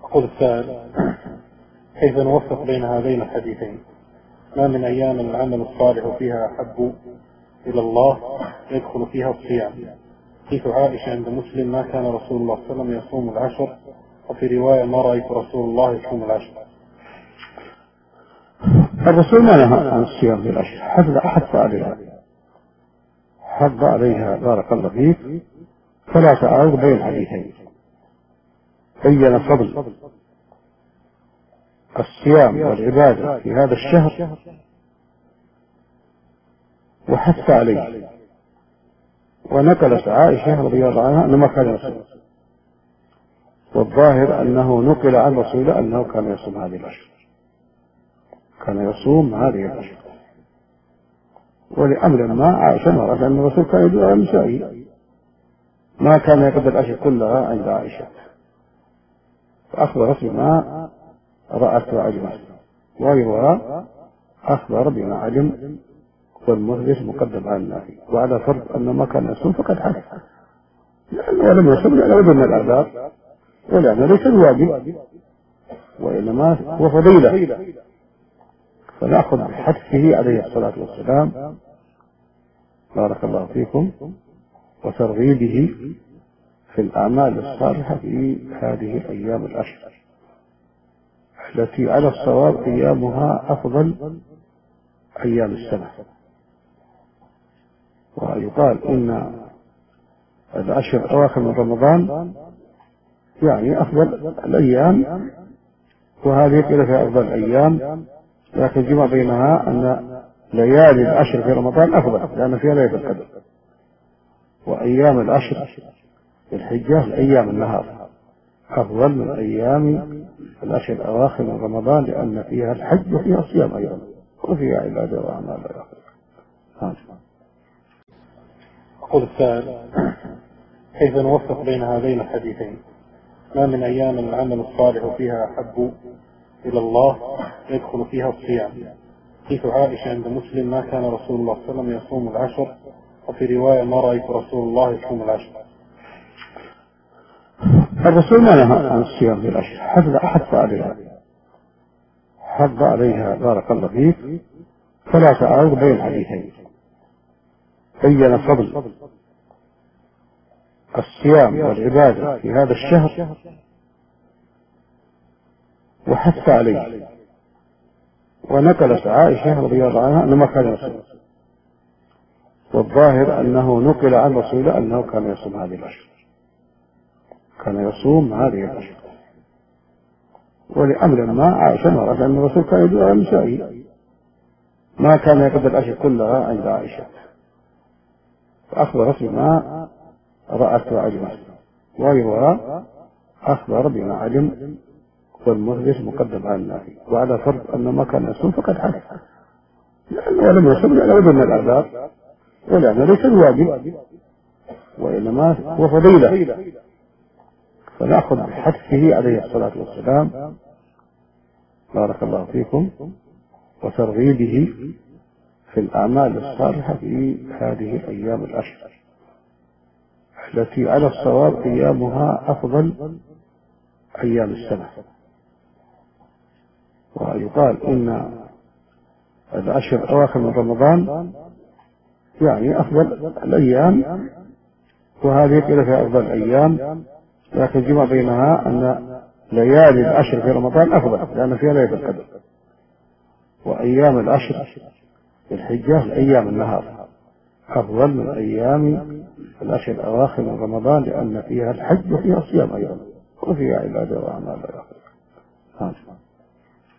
يقول السائل: كيف نوفق بين هذين الحديثين؟ ما من أيام العمل الصالح فيها أحب إلى الله يدخل فيها الصيام. حديث عائشة عند مسلم: ما كان رسول الله صلى الله عليه وسلم يصوم العشر، وفي رواية: ما رأيت رسول الله يصوم العشر. الرسول ما نهى عن الصيام في العشر، حث عليها بارك الله فيك، فلا تعارض بين الحديثين. بين فضل الصيام والعبادة في هذا الشهر وحث عليه، ونقلت عائشة رضي الله عنها أنه ما كان يصوم، والظاهر أنه نقل عن رسوله أنه كان يصوم هذه الأشهر، ولأمر ما عائشة مرت أن الرسول كان يدعو على نسائه، ما كان يقضي الأشهر كلها عند عائشة، فأخبرت بما رأت وعلمت، ويروى أخبر بما علم، والمحدث مقدم على النافي، وعلى فرض أنه ما كان يصوم فقد حدث، لأنه لم يصوم لأنه من الآثار، ولأنه ليس الواجب، وإنما هو فضيلة، فنأخذ بحثه عليه الصلاة والسلام بارك الله فيكم، وترغيبه في الأعمال الصالحة في هذه الأيام العشر التي على الصواب أيامها أفضل أيام السنة. ويقال إن العشر الأواخر من رمضان يعني أفضل الأيام، وهذه قيل فيها أفضل الأيام، لكن جمع بينها أن ليالي العشر في رمضان أفضل لأن فيها ليلة القدر، وأيام العشر في الحجة أيام النهار أفضل من أيام العشر الأواخر من رمضان، لأن فيها الحج وفيها الصيام أيضا، وفيها عبادة وأعمال آخر. يقول السائل: كيف نوفق بين هذين الحديثين؟ ما من أيام العمل الصالح فيها أحب إلى الله يدخل فيها الصيام. حديث عائشة عند مسلم: ما كان رسول الله صلى الله عليه وسلم يصوم العشر، وفي رواية: ما رأيت رسول الله يصوم العشر. الرسول ما نهى عن الصيام في العشر، حث عليها بارك الله فيك، فلا تعارض بين الحديثين. بين فضل الصيام والعبادة في هذا الشهر وحث عليه، ونقلت عائشة رضي الله عنها أنه ما كان يصوم، والظاهر أنه نقل عن رسوله أنه كان يصوم هذه الأشهر، ولأمر ما عائشة مرت أن الرسول كان يدعو على نسائه، ما كان يقضي الأشهر كلها عند عائشة، فأخبرت بما رأت وعلمت، ويروى أخبر بما علم، والمحدث مقدم على النافي، وعلى فرض أنه ما كان يصوم فقد حدث، لأنه لم يصوم لأنه من الآثار، ولأنه ليس الواجب، وإنما هو فضيلة، فنأخذ بحثه عليه الصلاة والسلام بارك الله فيكم، وترغيبه في الأعمال الصالحة في هذه الأيام العشر التي على الصواب أيامها أفضل أيام السنة. ويقال إن العشر الأواخر من رمضان يعني أفضل الأيام، وهذه قيل فيها أفضل الأيام، لكن جمع بينها أن ليالي العشر في رمضان أفضل لأن فيها ليلة القدر، وأيام العشر في الحجة أيام النهار أفضل من أيام العشر الأواخر من رمضان، لأن فيها الحج وفيها الصيام أيضا، وفيها عبادة وأعمال آخر.